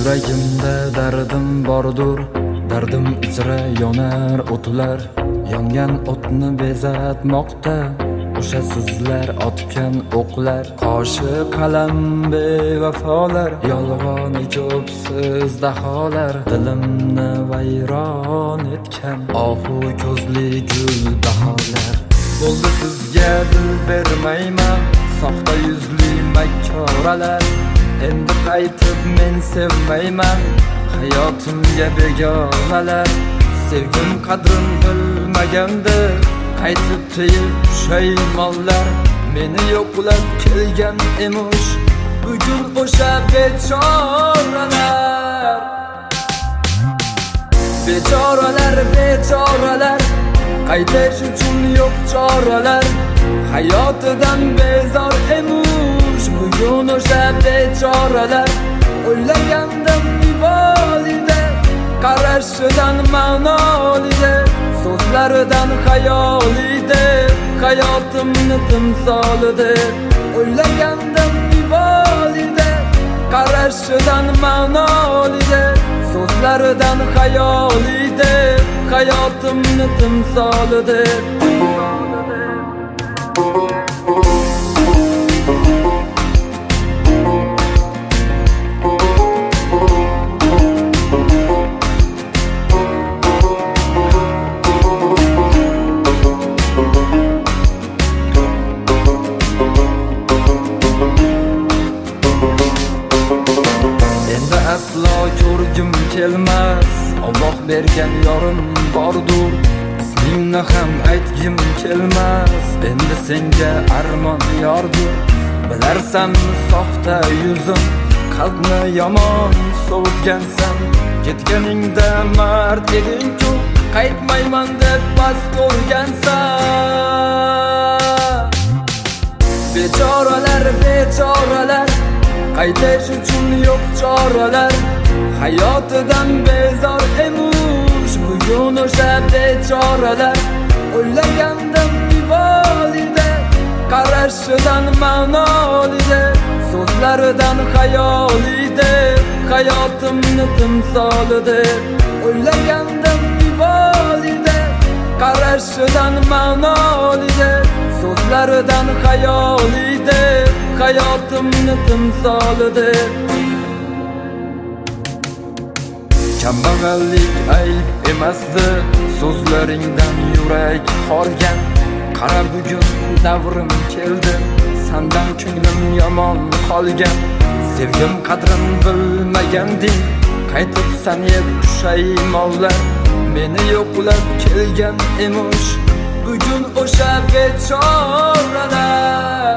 Yuragimda dardim bordur, dardim uzra yonar o'tlar. Yongan o'tni bezatmoqda o'sha sizlar otgan o'qlar. Qoshi qalam bevafolar, yolg'on ijobsiz daholar. Dilimni vayron etgan ohu ko'zli gul baholar. Bo'ldi sizga dil bermayman, soxta yuzli makkoralar. Endi qaytib men sevmayman, hayotimga begonalar. Sevgim qadrin bilmaganda qaytib tegib pushaymonlar. Meni yo'qlab kelgan emish bugun o'sha bechoralar. Bechoralar, bechoralar, qaytish uchun yo'q choralar. Hayotidan bezor emish bugun o'sha bechoralar. O'ylagandim ibolida, qarashidan ma'nolida, so'zlaridan xayolida, hayotimni timsolida. O'ylagandim ibolida, qarashidan ma'nolida, so'zlaridan xayolida, hayotimni timsolida. Aslo ko'rgim kelmas, Alloh bergan yorim bordur. Ismingni ham aytgim kelmas, endi senga armon yordur. Bilarsanmi soxta yuzim, qalbni yomon sovutgansan. Ketganingda mard eding-ku, qaytmayman deb bas ko'rgansan. Bechoralar, bechoralar, qaytish uchun yo'q choralar. Hayotidan bezor emish bugun o'sha bechoralar. O'ylagandim ibolida, qarashidan ma'nolida, so'zlaridan xayolida, hayotimni timsolida. O'ylagandim ibolida, qarashidan ma'nolida, so'zlaridan xayolida, hayotimni timsolida. Kambag'allik ayb emasdi, so'zlaringdan yurak horgan. Qara bugun davrim keldi, sandan ko'nglim yomon qolgan. Sevgim qadrin bilmaganding, qaytib sanib pushaymonlar. Meni yo'qlab kelgan emish bugun o'sha bechoralar.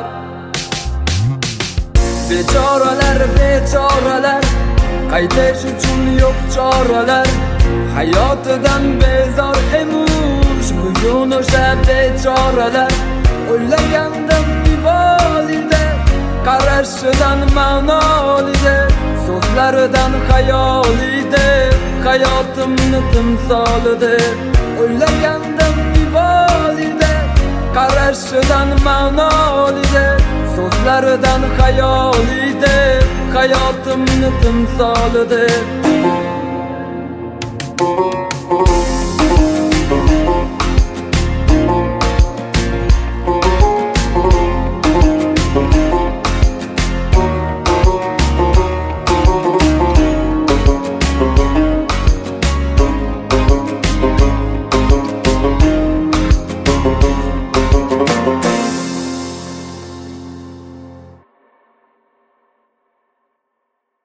Bechoralar, bechoralar, qaytish uchun yo'q choralar. Hayotidan bezor emish bugun o'sha bechoralar. O'ylagandim ibolida, qarashidan ma'nolida, so'zlaridan xayolida, hayotimni timsolida. O'ylagandim ibolida, qarashidan ma'nolida, so'zlaridan xayolida, hayotimni timsolida.